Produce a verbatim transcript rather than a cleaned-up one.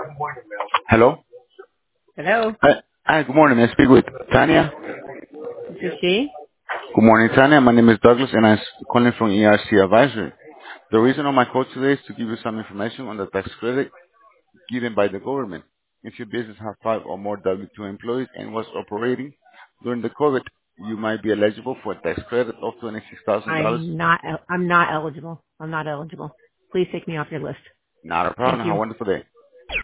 Hello? Hello, Hi, hi, good morning. May I speak with Tanya? this is she. Good morning, Tanya. My name is Douglas, and I'm calling from E R C Advisory. The reason of my call today is to give you some information on the tax credit given by the government. If your business has five or more W two employees and was operating during the COVID, you might be eligible for a tax credit of twenty-six thousand dollars. I'm not. el- I'm not eligible. I'm not eligible. Please take me off your list. Not a problem. Thank Have a you. wonderful day.